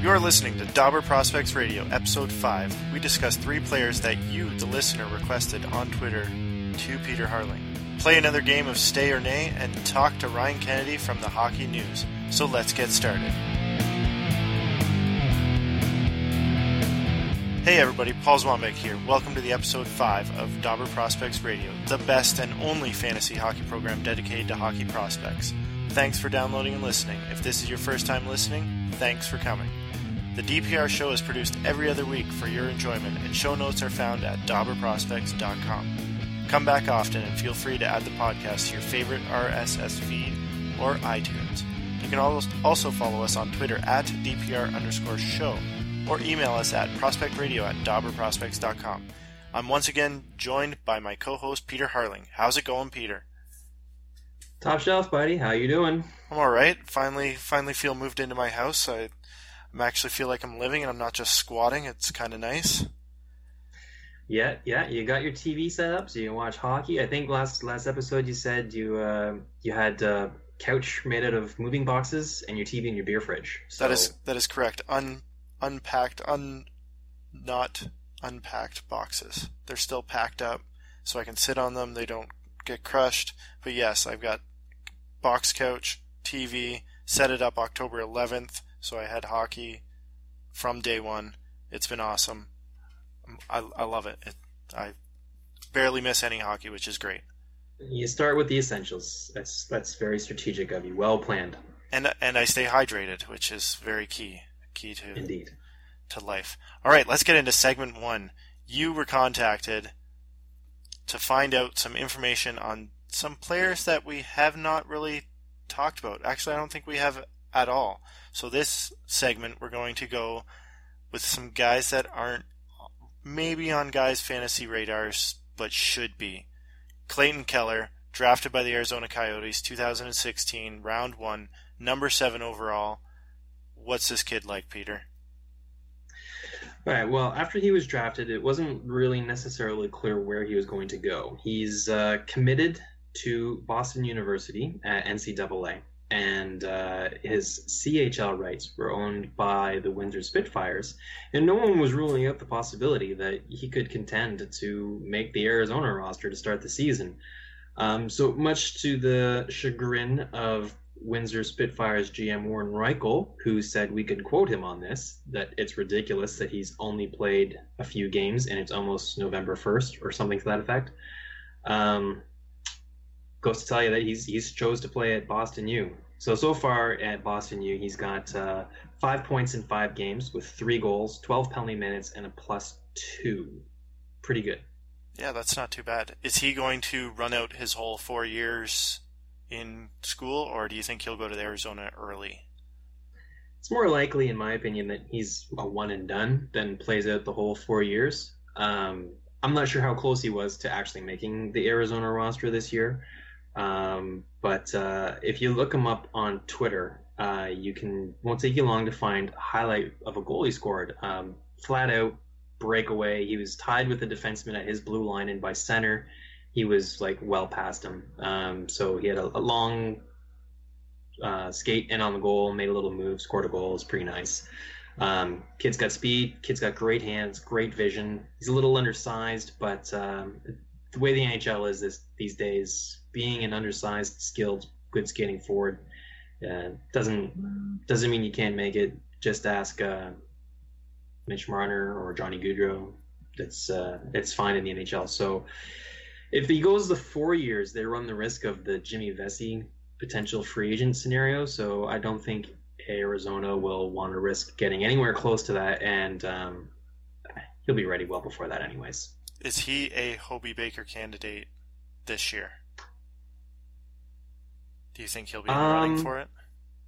You're listening to Dobber Prospects Radio, Episode 5. We discuss 3 players that you, the listener, requested on Twitter to Peter Harling. Play another game of Stay or Nay and talk to Ryan Kennedy from the Hockey News. So let's get started. Hey everybody, Paul Zwanbeck here. Welcome to the Episode 5 of Dobber Prospects Radio, the best and only fantasy hockey program dedicated to hockey prospects. Thanks for downloading and listening. If this is your first time listening, thanks for coming. The DPR show is produced every other week for your enjoyment, and show notes are found at dobberprospects.com. Come back often and feel free to add the podcast to your favorite RSS feed or iTunes. You can also follow us on Twitter at DPR_show or email us at prospectradio@dobberprospects.com. I'm once again joined by my co-host Peter Harling. How's it going, Peter? Top shelf, buddy. How you doing? I'm alright. Finally feel moved into my house. I actually feel like I'm living and I'm not just squatting. It's kind of nice. Yeah. You got your TV set up so you can watch hockey. I think last episode you said you had a couch made out of moving boxes and your TV in your beer fridge. So... That is correct. Not unpacked boxes. They're still packed up, so I can sit on them. They don't get crushed. But yes, I've got box couch, TV, set it up October 11th. So I had hockey from day one. It's been awesome. I love it. I barely miss any hockey, which is great. You start with the essentials. That's very strategic of you. Well planned. And I stay hydrated, which is very key to Indeed. To life. All right, let's get into segment 1. You were contacted to find out some information on some players that we have not really talked about. Actually, I don't think we have at all. So this segment, we're going to go with some guys that aren't maybe on guys' fantasy radars, but should be. Clayton Keller, drafted by the Arizona Coyotes, 2016, round 1, number 7 overall. What's this kid like, Peter? All right, well, after he was drafted, it wasn't really necessarily clear where he was going to go. He's committed to Boston University at NCAA. And his CHL rights were owned by the Windsor Spitfires, and no one was ruling out the possibility that he could contend to make the Arizona roster to start the season. So much to the chagrin of Windsor Spitfires GM Warren Reichel, who said we could quote him on this, that it's ridiculous that he's only played a few games and it's almost November 1st or something to that effect. Goes to tell you that he's chose to play at Boston U. So far at Boston U, he's got 5 points in 5 games with 3 goals, 12 penalty minutes, and a +2. Pretty good. Yeah, that's not too bad. Is he going to run out his whole 4 years in school, or do you think he'll go to Arizona early? It's more likely, in my opinion, that he's a one and done than plays out the whole 4 years. I'm not sure how close he was to actually making the Arizona roster this year. But if you look him up on Twitter, won't take you long to find a highlight of a goal he scored. Flat out breakaway. He was tied with the defenseman at his blue line, and by center, he was like well past him. So he had a long skate in on the goal, made a little move, scored a goal. It was pretty nice. Kid's got speed. Kid's got great hands, great vision. He's a little undersized, but the way the NHL is these days, being an undersized, skilled, good skating forward doesn't mean you can't make it. Just ask Mitch Marner or Johnny Gaudreau. It's fine in the NHL. So if he goes the 4 years, they run the risk of the Jimmy Vesey potential free agent scenario. So I don't think Arizona will want to risk getting anywhere close to that, and he'll be ready well before that anyways. Is he a Hobey Baker candidate this year? Do you think he'll be running for it?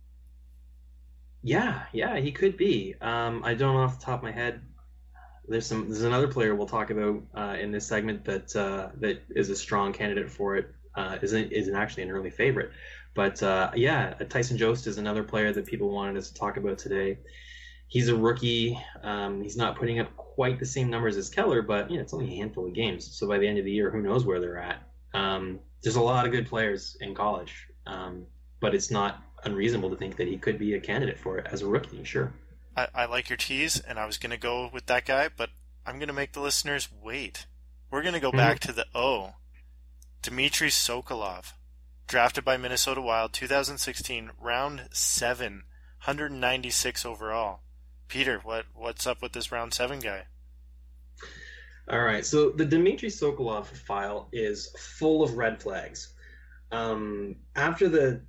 Yeah, he could be. I don't know off the top of my head. There's another player we'll talk about in this segment that is a strong candidate for it. Isn't actually an early favorite, but Tyson Jost is another player that people wanted us to talk about today. He's a rookie. He's not putting up quite the same numbers as Keller, but it's only a handful of games. So by the end of the year, who knows where they're at? There's a lot of good players in college, but it's not unreasonable to think that he could be a candidate for it as a rookie. Sure. I like your tease, and I was going to go with that guy, but I'm going to make the listeners wait. We're going to go back to the O. Dmitry Sokolov, drafted by Minnesota Wild, 2016, round 7, 196 overall. Peter, what's up with this round 7 guy? All right, so the Dmitry Sokolov file is full of red flags. After the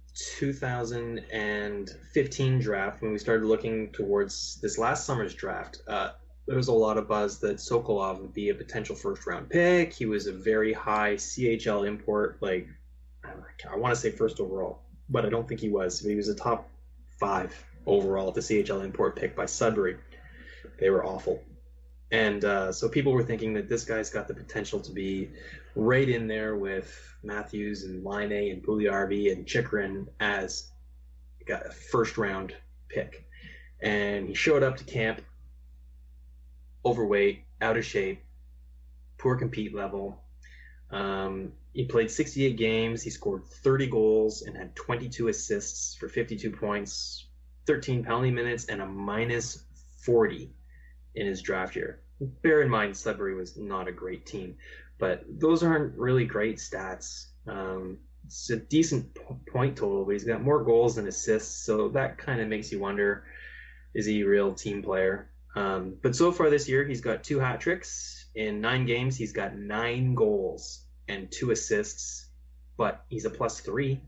2015 draft, when we started looking towards this last summer's draft, there was a lot of buzz that Sokolov would be a potential first-round pick. He was a very high CHL import, I want to say first overall, but I don't think he was. He was a top 5 overall at the CHL import pick by Sudbury. They were awful. And so people were thinking that this guy's got the potential to be right in there with Matthews and Line and Puljujärvi and Chychrun as a first-round pick. And he showed up to camp overweight, out of shape, poor compete level. He played 68 games. He scored 30 goals and had 22 assists for 52 points, 13 penalty minutes, and a minus 40 in his draft year. Bear in mind, Sudbury was not a great team, but those aren't really great stats. It's a decent point total, but he's got more goals than assists, so that kind of makes you wonder, is he a real team player? But so far this year, he's got 2 hat tricks. In 9 games, he's got 9 goals and 2 assists, but he's a +3.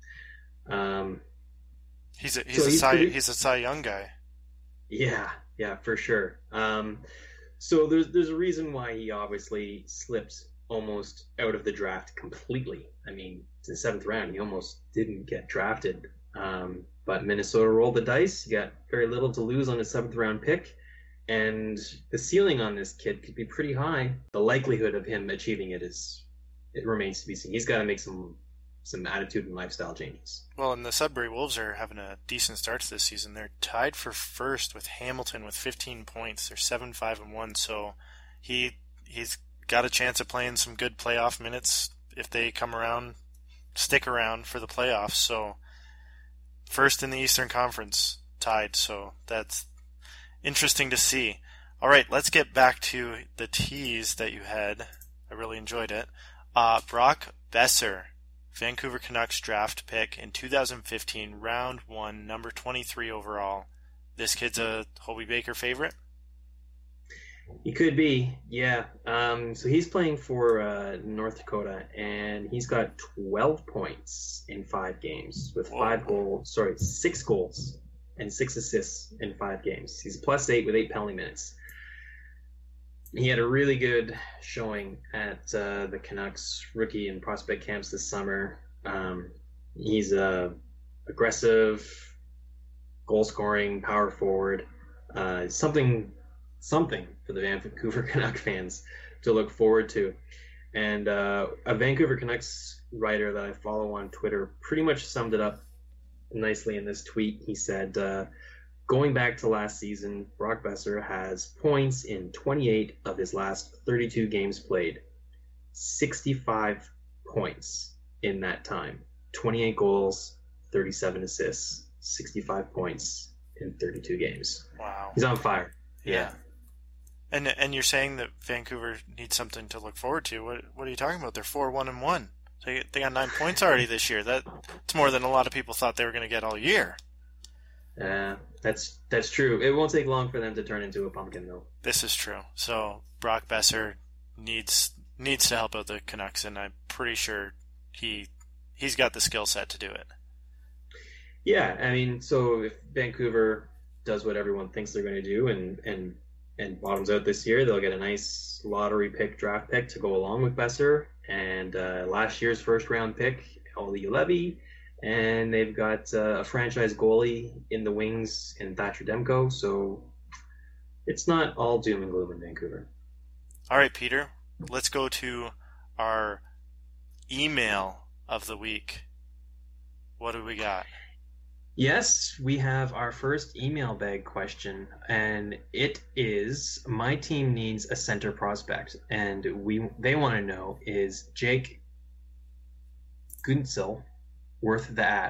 He's a Cy Young guy. Yeah, for sure. So there's a reason why he obviously slipped almost out of the draft completely. I mean, it's the 7th round. He almost didn't get drafted. But Minnesota rolled the dice. He got very little to lose on a 7th round pick. And the ceiling on this kid could be pretty high. The likelihood of him achieving it remains to be seen. He's got to make some attitude and lifestyle changes. Well, and the Sudbury Wolves are having a decent start to this season. They're tied for first with Hamilton with 15 points. They're 7-5-1, so he's got a chance of playing some good playoff minutes if they stick around for the playoffs. So first in the Eastern Conference, tied, so that's interesting to see. All right, let's get back to the tease that you had. I really enjoyed it. Brock Boeser, Vancouver Canucks draft pick in 2015, round 1, number 23 overall. This kid's a Hobey Baker favorite? He could be, yeah. So he's playing for North Dakota, and he's got 12 points in 5 games with 6 goals and 6 assists in 5 games. He's a +8 with 8 penalty minutes. He had a really good showing at the Canucks rookie and prospect camps this summer. He's a aggressive, goal-scoring power forward. Something for the Vancouver Canuck fans to look forward to. And a Vancouver Canucks writer that I follow on Twitter pretty much summed it up nicely in this tweet. He said, going back to last season, Brock Boeser has points in 28 of his last 32 games played. 65 points in that time. 28 goals, 37 assists, 65 points in 32 games. Wow. He's on fire. Yeah. And you're saying that Vancouver needs something to look forward to. What are you talking about? They're 4-1-1. They got 9 points already this year. That's more than a lot of people thought they were going to get all year. That's true. It won't take long for them to turn into a pumpkin, though. This is true. So Brock Boeser needs to help out the Canucks, and I'm pretty sure he's got the skill set to do it. Yeah, I mean, so if Vancouver does what everyone thinks they're going to do and bottoms out this year, they'll get a nice lottery pick, draft pick to go along with Boeser, and last year's first round pick, Olli Juolevi, and they've got a franchise goalie in the wings in Thatcher Demko, so it's not all doom and gloom in Vancouver. All right, Peter, let's go to our email of the week. What do we got? Yes, we have our first email bag question, and it is, my team needs a center prospect, and they want to know, is Jake Guentzel worth the ad?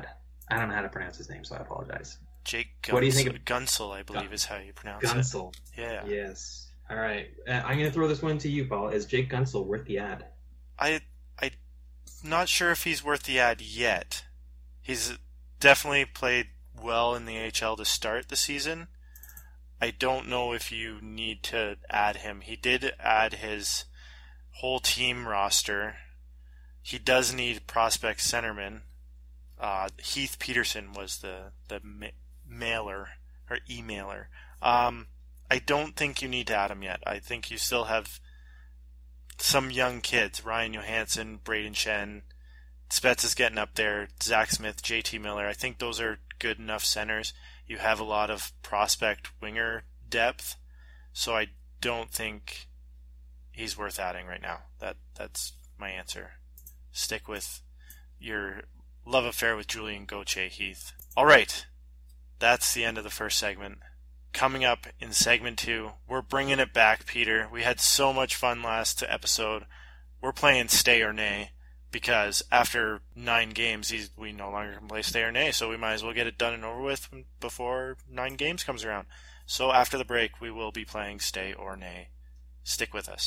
I don't know how to pronounce his name, so I apologize. Jake Gunsel, what do you think of Gunsel, I believe is how you pronounce Gunsel? it. Yeah. Yes. All right. I'm going to throw this one to you, Paul. Is Jake Gunsel worth the ad? I'm not sure if he's worth the ad yet. He's definitely played well in the AHL to start the season. I don't know if you need to add him. He did add his whole team roster. He does need prospect centerman. Heath Peterson was the mailer or emailer. I don't think you need to add him yet. I think you still have some young kids. Ryan Johansson, Braden Shen, Spets is getting up there, Zach Smith, JT Miller. I think those are good enough centers. You have a lot of prospect winger depth, so I don't think he's worth adding right now. That's my answer. Stick with your love affair with Julian Gauthier, Heath. All right, that's the end of the first segment. Coming up in segment 2, we're bringing it back, Peter. We had so much fun last episode. We're playing Stay or Nay, because after 9 games, we no longer can play Stay or Nay, so we might as well get it done and over with before 9 games comes around. So after the break, we will be playing Stay or Nay. Stick with us.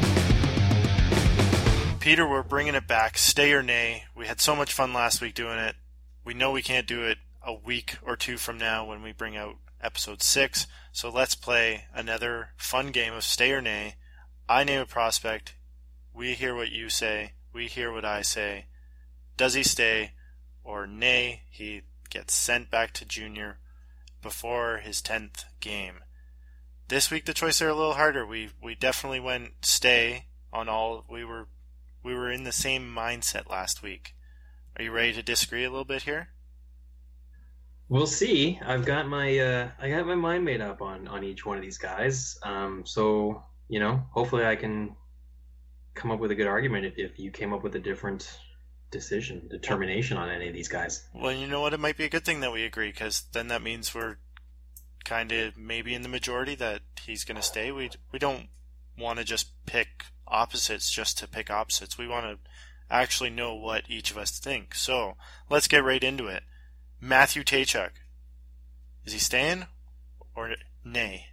Peter, we're bringing it back. Stay or Nay. We had so much fun last week doing it. We know we can't do it a week or 2 from now when we bring out episode 6, so let's play another fun game of Stay or Nay. I name a prospect. We hear what you say. We hear what I say. Does he stay or nay? He gets sent back to junior before his 10th game. This week the choices are a little harder. We definitely went stay on all. We were in the same mindset last week. Are you ready to disagree a little bit here? We'll see. I've got my mind made up on each one of these guys. So hopefully I can come up with a good argument if you came up with a different determination on any of these guys. Well, you know what? It might be a good thing that we agree, because then that means we're kind of maybe in the majority that he's going to stay. We don't want to just pick opposites just to pick opposites. We want to actually know what each of us think. So let's get right into it. Matthew Tkachuk. Is he staying or nay?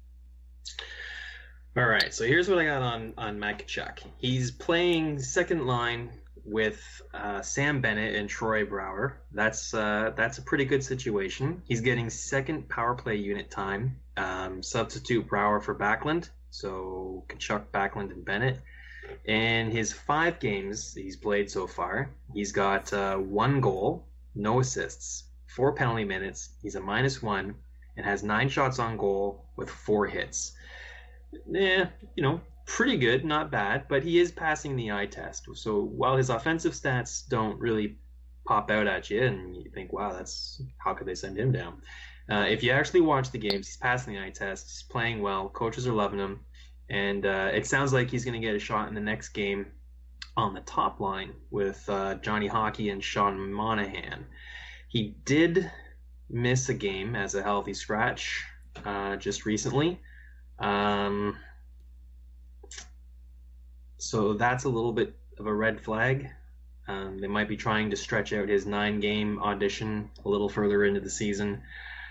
All right, so here's what I got on Matt Tkachuk. He's playing second line with Sam Bennett and Troy Brouwer. That's a pretty good situation. He's getting second power play unit time. Substitute Brouwer for Backlund, so Tkachuk, Backlund, and Bennett. And his 5 games he's played so far, he's got 1 goal, no assists, 4 penalty minutes. He's a -1 and has 9 shots on goal with 4 hits. Pretty good, not bad, but he is passing the eye test. So while his offensive stats don't really pop out at you and you think, wow, how could they send him down? If you actually watch the games, he's passing the eye test, he's playing well, coaches are loving him, and it sounds like he's going to get a shot in the next game on the top line with Johnny Hockey and Sean Monahan. He did miss a game as a healthy scratch just recently. So that's a little bit of a red flag. They might be trying to stretch out his 9-game audition a little further into the season.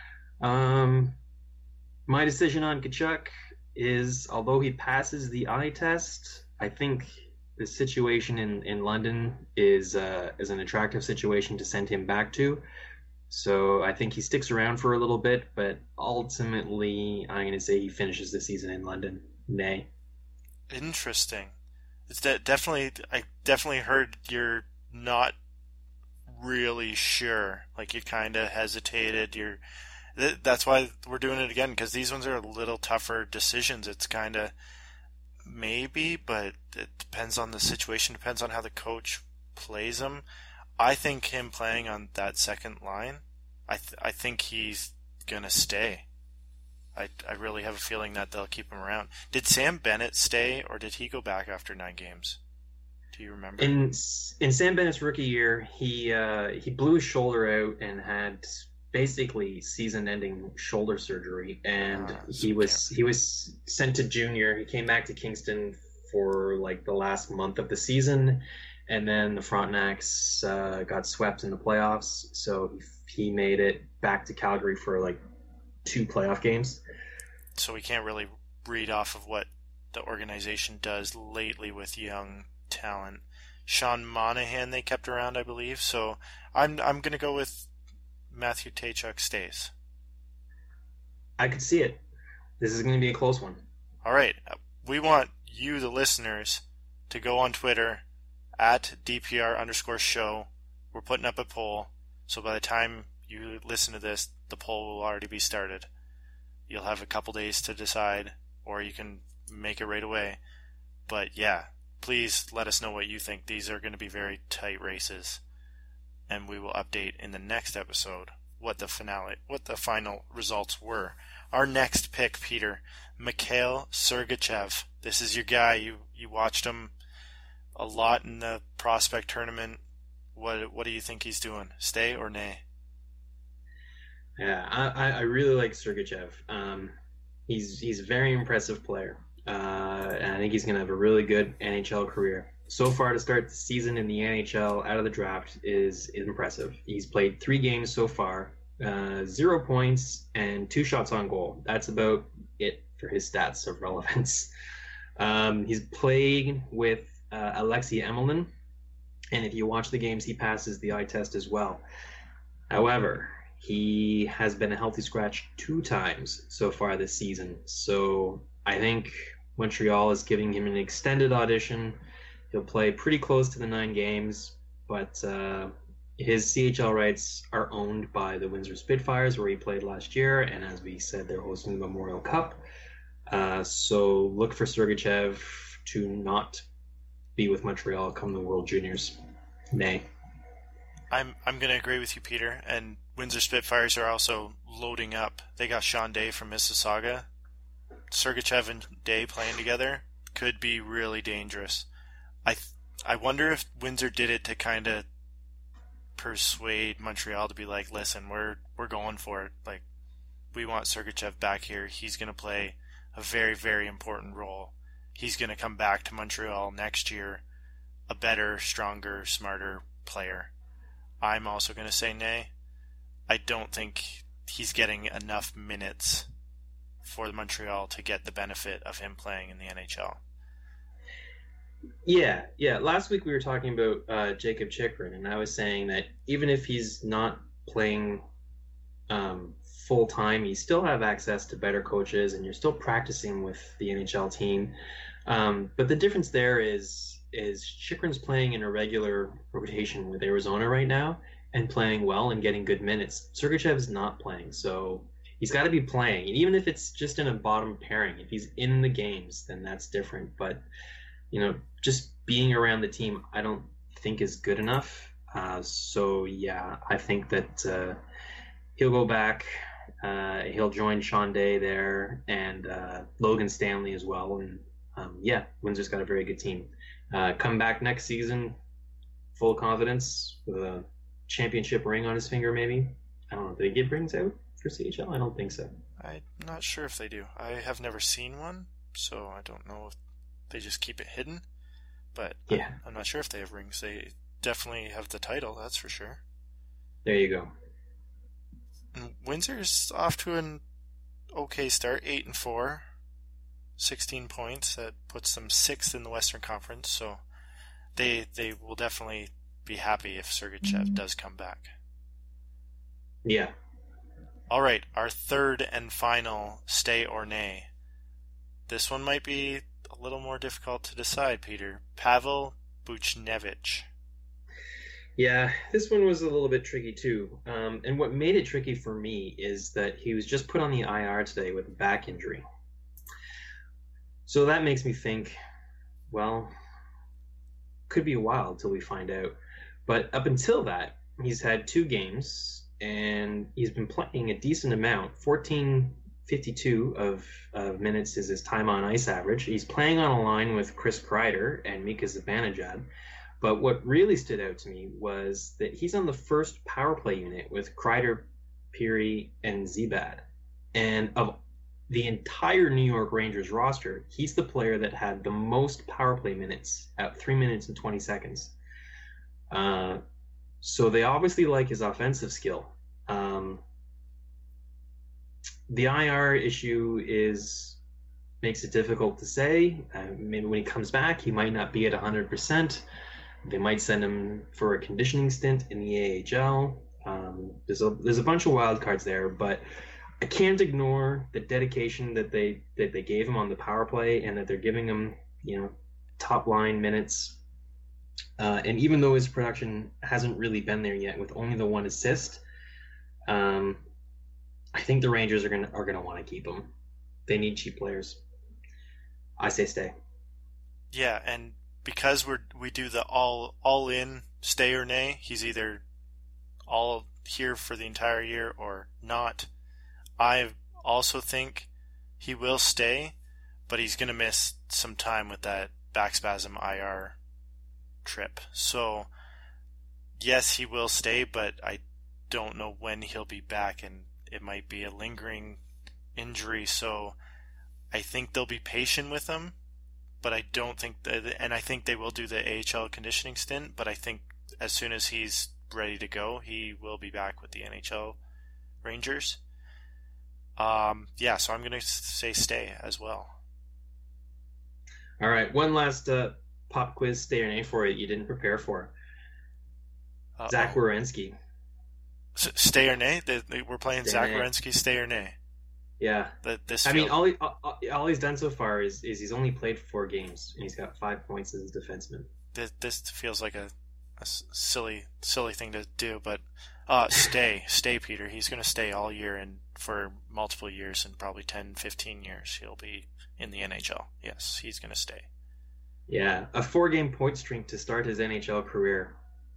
My decision on Tkachuk is, although he passes the eye test, I think the situation in London is an attractive situation to send him back to. So I think he sticks around for a little bit, but ultimately I'm going to say he finishes the season in London. Nay. Interesting. It's I definitely heard you're not really sure. Like you kind of hesitated. That's why we're doing it again, because these ones are a little tougher decisions. It's kind of maybe, but it depends on the situation. Depends on how the coach plays him. I think him playing on that second line, I think he's gonna stay. I really have a feeling that they'll keep him around. Did Sam Bennett stay, or did he go back after 9 games? Do you remember? In Sam Bennett's rookie year, he blew his shoulder out and had basically season-ending shoulder surgery, and he was sent to junior. He came back to Kingston for like the last month of the season, and then the Frontenacs got swept in the playoffs, so he made it back to Calgary for like 2 playoff games. So we can't really read off of what the organization does lately with young talent. Sean Monahan they kept around, I believe. So I'm going to go with Matthew Tkachuk stays. I could see it. This is going to be a close one. All right. We want you, the listeners, to go on Twitter at DPR_show. We're putting up a poll. So by the time you listen to this, the poll will already be started. You'll have a couple days to decide, or you can make it right away. But yeah, please let us know what you think. These are going to be very tight races, and we will update in the next episode what the final results were. Our next pick, Peter, Mikhail Sergachev. This is your guy. You watched him a lot in the prospect tournament. What do you think he's doing? Stay or nay? Yeah, I really like Sergachev. He's a very impressive player, and I think he's going to have a really good NHL career. So far, to start the season in the NHL out of the draft is impressive. He's played 3 games so far, 0 points and 2 shots on goal. That's about it for his stats of relevance. He's played with Alexei Emelin, and if you watch the games, he passes the eye test as well. However, he has been a healthy scratch 2 times so far this season. So I think Montreal is giving him an extended audition. He'll play pretty close to the 9 games, but his CHL rights are owned by the Windsor Spitfires, where he played last year, and as we said, they're hosting the Memorial Cup. So look for Sergachev to not be with Montreal come the World Juniors. Nay. I'm going to agree with you, Peter, and Windsor Spitfires are also loading up. They got Sean Day from Mississauga. Sergachev and Day playing together could be really dangerous. I wonder if Windsor did it to kind of persuade Montreal to be like, listen, we're going for it. Like, we want Sergachev back here. He's going to play a very, very important role. He's going to come back to Montreal next year a better, stronger, smarter player. I'm also going to say nay. I don't think he's getting enough minutes for Montreal to get the benefit of him playing in the NHL. Yeah. Last week we were talking about Jacob Chychrun, and I was saying that even if he's not playing full time, you still have access to better coaches, and you're still practicing with the NHL team. But the difference there is Chychrun's playing in a regular rotation with Arizona right now and playing well and getting good minutes. Sergachev's not playing, so he's got to be playing. And even if it's just in a bottom pairing, if he's in the games, then that's different. But, just being around the team, I don't think is good enough. So, yeah, I think that he'll go back. He'll join Sean Day there and Logan Stanley as well. And, Windsor's got a very good team. Come back next season, full confidence, with a championship ring on his finger, maybe. I don't know. Do they give rings out for CHL? I don't think so. I'm not sure if they do. I have never seen one, so I don't know if they just keep it hidden. But yeah, I'm not sure if they have rings. They definitely have the title, that's for sure. There you go. And Windsor's off to an okay start, 8-4. 16 points. That puts them 6th in the Western Conference, so they will definitely be happy if Sergachev does come back. Yeah. All right, our third and final stay or nay. This one might be a little more difficult to decide, Peter. Pavel Buchnevich. Yeah, this one was a little bit tricky too. And what made it tricky for me is that he was just put on the IR today with a back injury. So that makes me think, well, could be a while until we find out. But up until that, he's had 2 games, and he's been playing a decent amount. 14.52 of minutes is his time on ice average. He's playing on a line with Chris Kreider and Mika Zibanejad. But what really stood out to me was that he's on the first power play unit with Kreider, Peary, and Zibad. And of the entire New York Rangers roster, he's the player that had the most power play minutes at 3 minutes and 20 seconds. So they obviously like his offensive skill. The IR issue makes it difficult to say. Maybe when he comes back, he might not be at 100%. They might send him for a conditioning stint in the AHL. There's a bunch of wild cards there, but I can't ignore the dedication that they gave him on the power play, and that they're giving him, top line minutes. And even though his production hasn't really been there yet, with only the one assist, I think the Rangers are gonna want to keep him. They need cheap players. I say stay. Yeah, and because we do the all in stay or nay, he's either all here for the entire year or not. I also think he will stay, but he's going to miss some time with that back spasm IR trip. So yes, he will stay, but I don't know when he'll be back, and it might be a lingering injury. So I think they'll be patient with him, but I don't think and I think they will do the AHL conditioning stint, but I think as soon as he's ready to go, he will be back with the NHL Rangers. So I'm going to say stay as well. All right, one last pop quiz stay or nay for you didn't prepare for. Zach Werenski. Stay or nay? We're playing Stay Zach nay. Werenski, stay or nay? Yeah. I mean, all he's done so far is he's only played 4 games, and he's got 5 points as a defenseman. This feels like a silly thing to do, but stay, Peter. He's going to stay all year, and for multiple years, and probably 10, 15 years, he'll be in the NHL. Yes, he's going to stay. Yeah, a 4-game point streak to start his NHL career.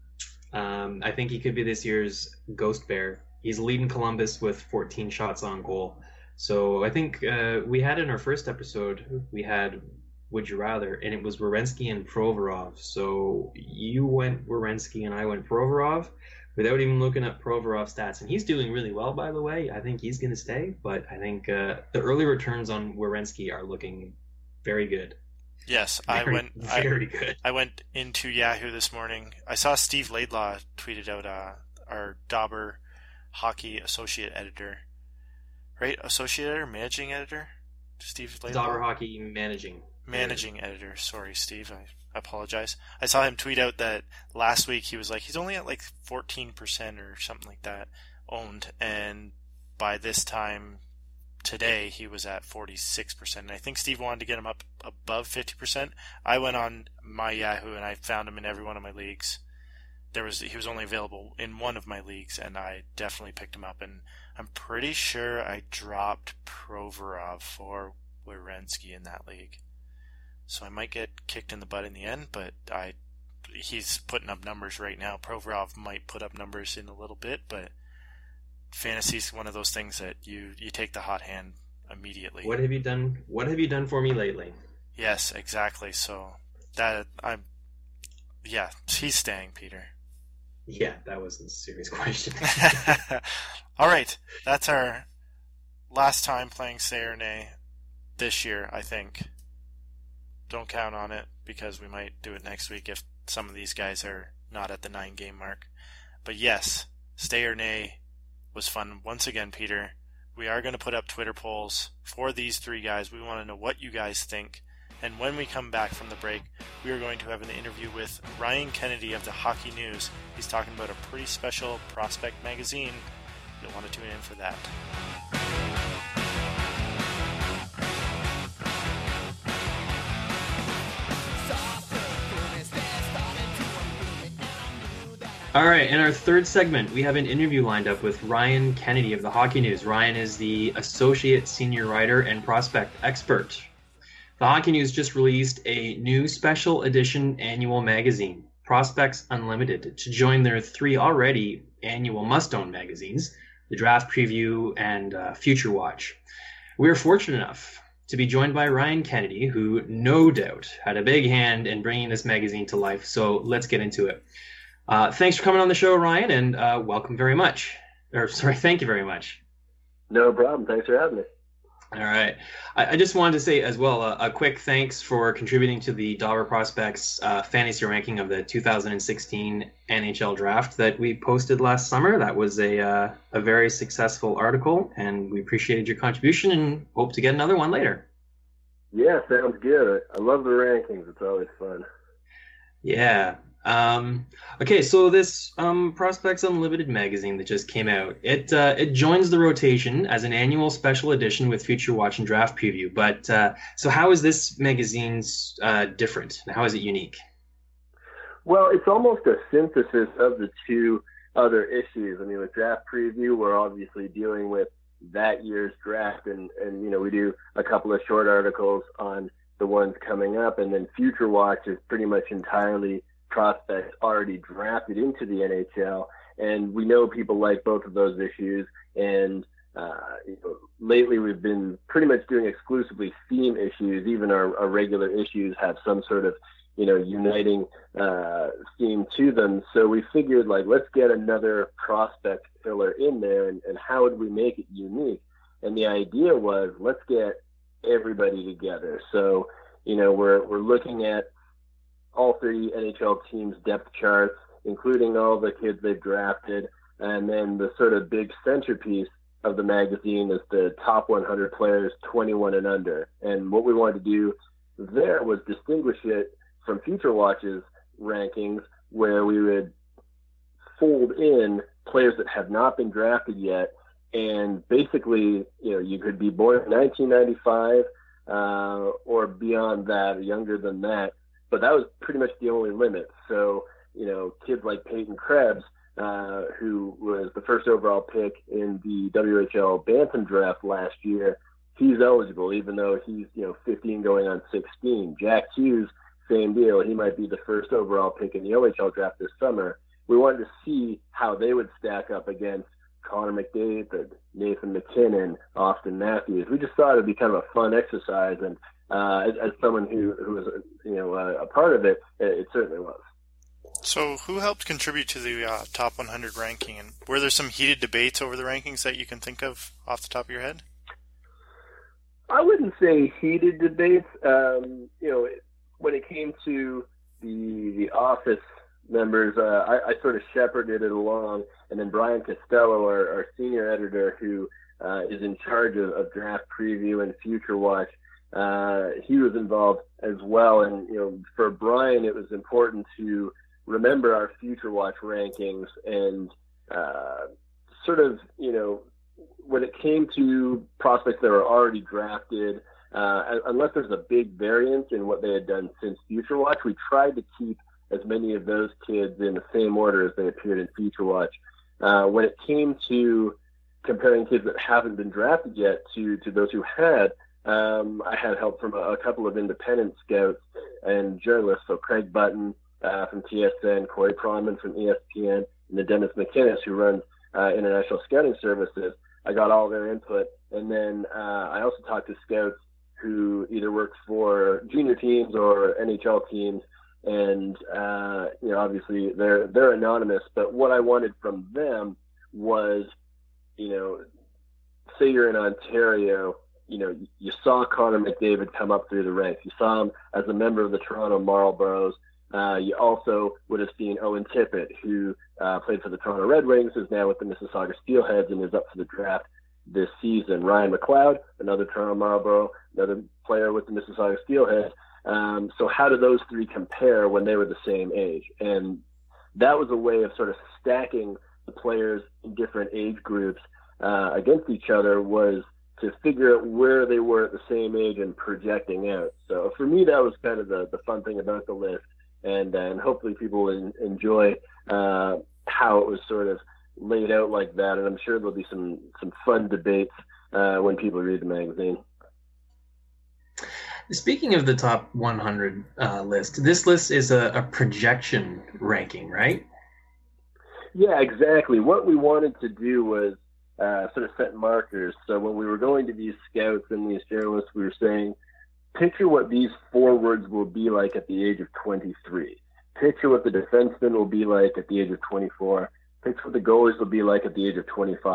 I think he could be this year's Ghost Bear. He's leading Columbus with 14 shots on goal. So I think we had in our first episode, we had Would You Rather, and it was Werenski and Provorov. So you went Werenski and I went Provorov without even looking at Provorov's stats. And he's doing really well, by the way. I think he's going to stay, but I think the early returns on Werenski are looking very good. Yes, very good. I went into Yahoo this morning. I saw Steve Laidlaw tweeted out our Dauber Hockey Associate Editor. Right? Associate Editor? Managing Editor? Steve Laidlaw? Dauber Hockey Managing Editor. Sorry, Steve. I apologize. I saw him tweet out that last week he was like, he's only at like 14% or something like that owned. And by this time today, he was at 46%. And I think Steve wanted to get him up above 50%. I went on my Yahoo and I found him in every one of my leagues. He was only available in one of my leagues, and I definitely picked him up. And I'm pretty sure I dropped Provorov for Werenski in that league. So I might get kicked in the butt in the end, but he's putting up numbers right now. Provorov might put up numbers in a little bit, but fantasy's one of those things that you take the hot hand immediately. What have you done for me lately? Yes, exactly. So he's staying, Peter. Yeah, that was a serious question. All right, that's our last time playing Say or Nay this year, I think. Don't count on it, because we might do it next week if some of these guys are not at the 9-game mark. But yes, Stay or Nay was fun. Once again, Peter, we are going to put up Twitter polls for these 3 guys. We want to know what you guys think. And when we come back from the break, we are going to have an interview with Ryan Kennedy of the Hockey News. He's talking about a pretty special prospect magazine. You'll want to tune in for that. All right, in our third segment, we have an interview lined up with Ryan Kennedy of the Hockey News. Ryan is the associate senior writer and prospect expert. The Hockey News just released a new special edition annual magazine, Prospects Unlimited, to join their 3 already annual must-own magazines, the Draft Preview and Future Watch. We're fortunate enough to be joined by Ryan Kennedy, who no doubt had a big hand in bringing this magazine to life. So let's get into it. Thanks for coming on the show, Ryan, and welcome very much. Thank you very much. No problem. Thanks for having me. All right. I just wanted to say as well a quick thanks for contributing to the Dauber Prospects fantasy ranking of the 2016 NHL draft that we posted last summer. That was a very successful article, and we appreciated your contribution and hope to get another one later. Yeah, sounds good. I love the rankings. It's always fun. Yeah. Okay, so this Prospects Unlimited magazine that just came out, it joins the rotation as an annual special edition with Future Watch and Draft Preview. But so how is this magazine's different? How is it unique? Well, it's almost a synthesis of the two other issues. I mean, with Draft Preview, we're obviously dealing with that year's draft, and we do a couple of short articles on the ones coming up, and then Future Watch is pretty much entirely prospects already drafted into the NHL, and we know people like both of those issues. And lately we've been pretty much doing exclusively theme issues. Even our regular issues have some sort of uniting theme to them. So we figured, like, let's get another prospect pillar in there, and how would we make it unique? And the idea was, let's get everybody together. So we're looking at all 30 NHL teams' depth charts, including all the kids they've drafted. And then the sort of big centerpiece of the magazine is the top 100 players 21 and under. And what we wanted to do there was distinguish it from Future Watch's rankings, where we would fold in players that have not been drafted yet. And basically, you could be born in 1995 or beyond that, or younger than that. But that was pretty much the only limit. So, kids like Peyton Krebs, who was the first overall pick in the WHL Bantam draft last year, he's eligible, even though he's, 15 going on 16. Jack Hughes, same deal. He might be the first overall pick in the OHL draft this summer. We wanted to see how they would stack up against Connor McDavid, Nathan McKinnon, Austin Matthews. We just thought it'd be kind of a fun exercise, and as someone who was a part of it, it certainly was. So who helped contribute to the top 100 ranking, and were there some heated debates over the rankings that you can think of off the top of your head? I wouldn't say heated debates. When it came to the office members, I sort of shepherded it along, and then Brian Costello, our senior editor, who is in charge of Draft Preview and Future Watch, he was involved as well. And for Brian, it was important to remember our Future Watch rankings, and when it came to prospects that were already drafted, unless there's a big variance in what they had done since Future Watch, we tried to keep as many of those kids in the same order as they appeared in Future Watch. When it came to comparing kids that haven't been drafted yet to those who had, I had help from a couple of independent scouts and journalists. So Craig Button from TSN, Corey Pronman from ESPN, and then Dennis McInnes, who runs International Scouting Services. I got all their input. And then I also talked to scouts who either worked for junior teams or NHL teams. And, obviously they're anonymous, but what I wanted from them was, say you're in Ontario, you saw Connor McDavid come up through the ranks. You saw him as a member of the Toronto Marlboros. You also would have seen Owen Tippett, who played for the Toronto Red Wings, is now with the Mississauga Steelheads and is up for the draft this season. Ryan McLeod, another Toronto Marlboro, another player with the Mississauga Steelheads. So how do those three compare when they were the same age? And that was a way of sort of stacking the players in different age groups against each other, was to figure out where they were at the same age and projecting out. So for me, that was kind of the fun thing about the list. And hopefully people will enjoy how it was sort of laid out like that. And I'm sure there'll be some fun debates when people read the magazine. Speaking of the top 100 list, this list is a projection ranking, right? Yeah, exactly. What we wanted to do was sort of set markers. So when we were going to these scouts and these journalists, we were saying, picture what these forwards will be like at the age of 23. Picture what the defensemen will be like at the age of 24. Picture what the goalies will be like at the age of 25.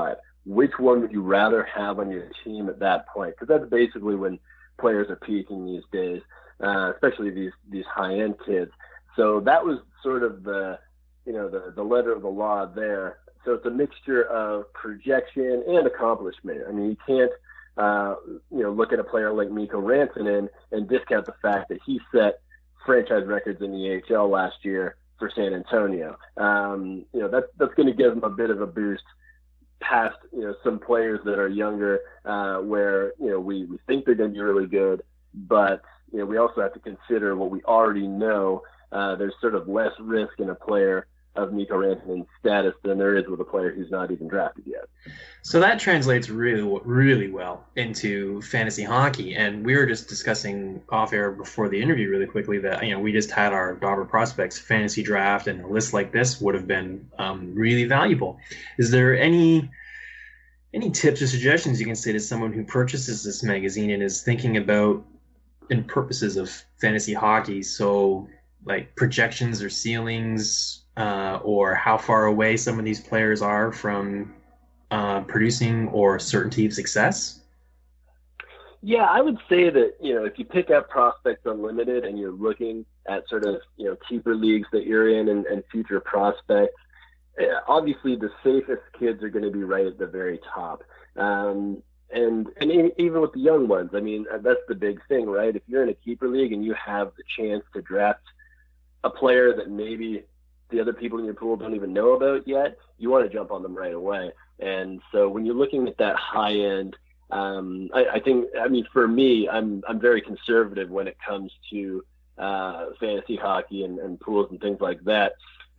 which one would you rather have on your team at that point? Because that's basically when players are peaking these days, especially these high-end kids. So that was sort of the letter of the law there. So it's a mixture of projection and accomplishment. I mean, you can't, look at a player like Mikko Rantanen and discount the fact that he set franchise records in the AHL last year for San Antonio. That's going to give him a bit of a boost past, some players that are younger, where, we think they're going to be really good, but, we also have to consider what we already know. There's sort of less risk in a player of Mikko Rantanen's status than there is with a player who's not even drafted yet. So that translates really, really well into fantasy hockey. And we were just discussing off air before the interview really quickly that, we just had our Dauber Prospects fantasy draft, and a list like this would have been really valuable. Is there any tips or suggestions you can say to someone who purchases this magazine and is thinking about in purposes of fantasy hockey? So like projections or ceilings, or how far away some of these players are from producing or certainty of success? Yeah, I would say that, if you pick up Prospects Unlimited and you're looking at sort of, keeper leagues that you're in and future prospects, obviously the safest kids are going to be right at the very top. And even with the young ones, I mean, that's the big thing, right? If you're in a keeper league and you have the chance to draft a player that maybe the other people in your pool don't even know about yet, you want to jump on them right away. And so when you're looking at that high end, I think, for me, I'm very conservative when it comes to fantasy hockey and pools and things like that.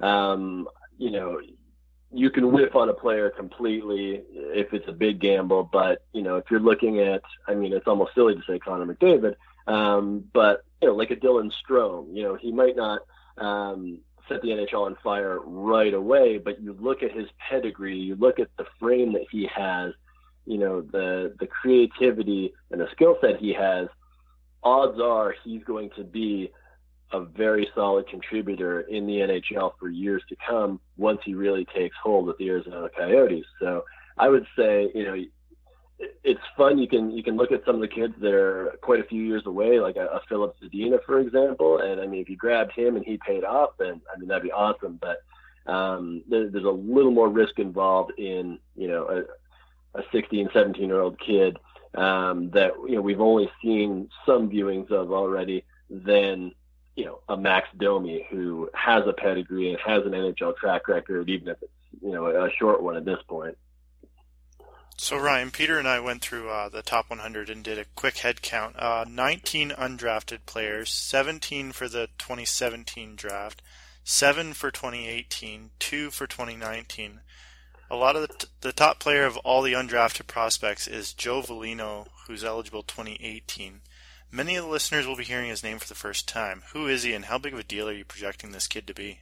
You can whiff on a player completely if it's a big gamble, but, if you're looking at, it's almost silly to say Connor McDavid, but, like a Dylan Strome, he might not set the NHL on fire right away, but you look at his pedigree, you look at the frame that he has, the creativity and the skill set he has, odds are he's going to be a very solid contributor in the NHL for years to come once he really takes hold with the Arizona Coyotes. So I would say, it's fun. You can look at some of the kids that are quite a few years away, like a Philip Zadina, for example. And if you grabbed him and he paid off, then that'd be awesome. But there's a little more risk involved in a 16, 17-year-old kid that we've only seen some viewings of already than a Max Domi who has a pedigree and has an NHL track record, even if it's a short one at this point. So, Ryan, Peter and I went through the top 100 and did a quick head count. 19 undrafted players, 17 for the 2017 draft, 7 for 2018, 2 for 2019. A lot of the top player of all the undrafted prospects is Joe Veleno, who's eligible 2018. Many of the listeners will be hearing his name for the first time. Who is he, and how big of a deal are you projecting this kid to be?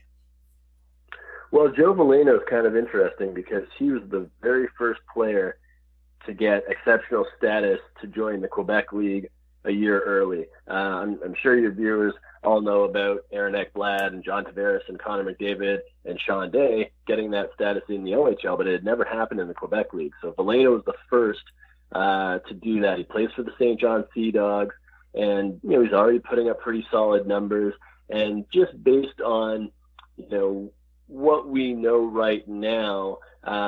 Well, Joe Veleno is kind of interesting because he was the very first player to get exceptional status to join the Quebec League a year early. I'm sure your viewers all know about Aaron Ekblad and John Tavares and Connor McDavid and Sean Day getting that status in the OHL, but it had never happened in the Quebec League. So Veleno was the first to do that. He plays for the St. John Sea Dogs, and he's already putting up pretty solid numbers. And just based on what we know right now,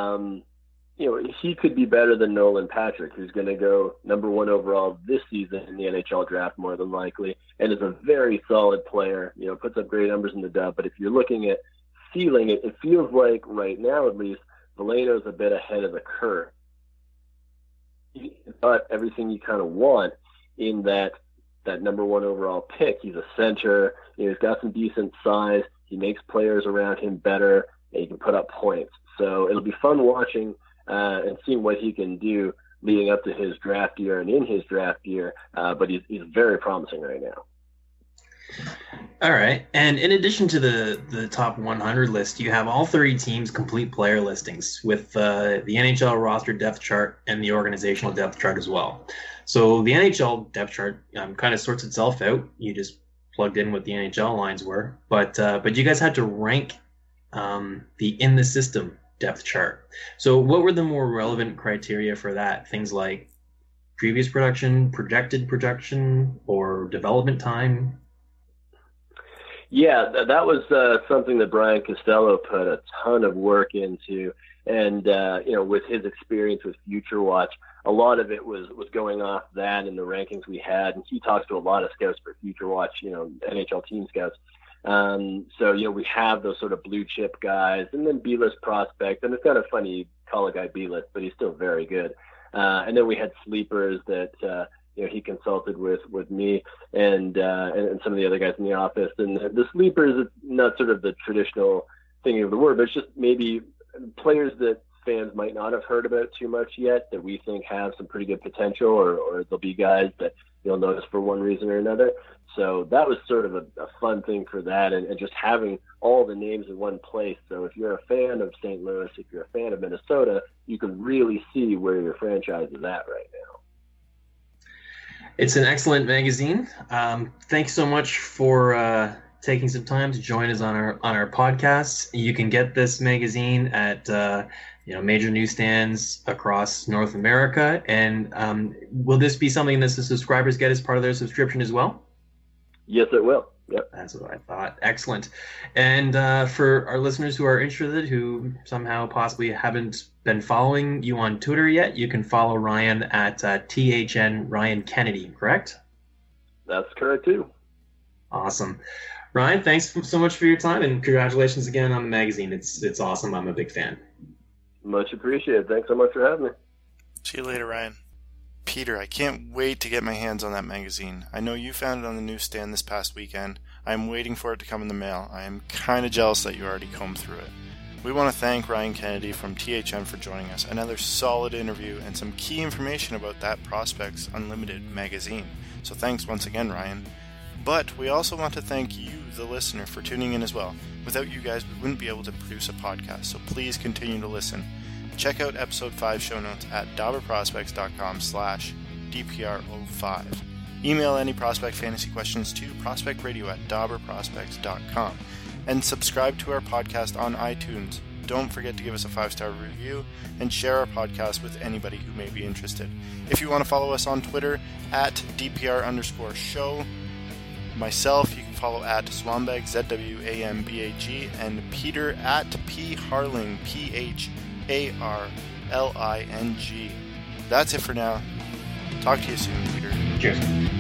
he could be better than Nolan Patrick, who's going to go number 1 overall this season in the NHL draft more than likely, and is a very solid player, puts up great numbers in the dub. But if you're looking at ceiling, it feels like right now, at least, Veleno's a bit ahead of the curve. He's got everything you kind of want in that number 1 overall pick. He's a center, he's got some decent size, he makes players around him better, and he can put up points. So it'll be fun watching and seeing what he can do leading up to his draft year and in his draft year, but he's very promising right now. All right. And in addition to the top 100 list, you have all 30 teams' complete player listings with the NHL roster depth chart and the organizational depth chart as well. So the NHL depth chart kind of sorts itself out. You just plugged in what the NHL lines were, but you guys had to rank the in the system depth chart. So what were the more relevant criteria for that? Things like previous production, projected production, or development time? Yeah, that was something that Brian Costello put a ton of work into. And, with his experience with Future Watch, a lot of it was going off that and the rankings we had. And he talks to a lot of scouts for Future Watch, NHL team scouts. So, we have those sort of blue chip guys and then B-list prospects. And it's kind of funny you call a guy B-list, but he's still very good. And then we had sleepers that, he consulted with me and some of the other guys in the office. And the sleepers, it's not sort of the traditional thinking of the word, but it's just maybe players that fans might not have heard about too much yet that we think have some pretty good potential, or there'll be guys that you'll notice for one reason or another. So that was sort of a fun thing for that, and just having all the names in one place. So if you're a fan of St. Louis, if you're a fan of Minnesota, you can really see where your franchise is at right now. It's an excellent magazine. Thanks so much for taking some time to join us on our podcast. You can get this magazine at major newsstands across North America. And will this be something that the subscribers get as part of their subscription as well? Yes, it will. Yep. That's what I thought. Excellent. And for our listeners who are interested, who somehow possibly haven't been following you on Twitter yet, you can follow Ryan at THN Ryan Kennedy, correct? That's correct, too. Awesome. Ryan, thanks so much for your time, and congratulations again on the magazine. It's awesome. I'm a big fan. Much appreciated. Thanks so much for having me. See you later, Ryan. Peter, I can't wait to get my hands on that magazine. I know you found it on the newsstand this past weekend. I am waiting for it to come in the mail. I am kind of jealous that you already combed through it. We want to thank Ryan Kennedy from THN for joining us. Another solid interview and some key information about that Prospects Unlimited magazine. So thanks once again, Ryan. But we also want to thank you, the listener, for tuning in as well. Without you guys, we wouldn't be able to produce a podcast, so please continue to listen. Check out episode 5 show notes at DauberProspects.com/DPR05. Email any prospect fantasy questions to prospectradio@DauberProspects.com. And subscribe to our podcast on iTunes. Don't forget to give us a 5-star review and share our podcast with anybody who may be interested. If you want to follow us on Twitter at DPR_show, myself, you can follow at Zwambag, ZWAMBAG, and Peter at PHarling, PHARLING. That's it for now. Talk to you soon, Peter. Cheers.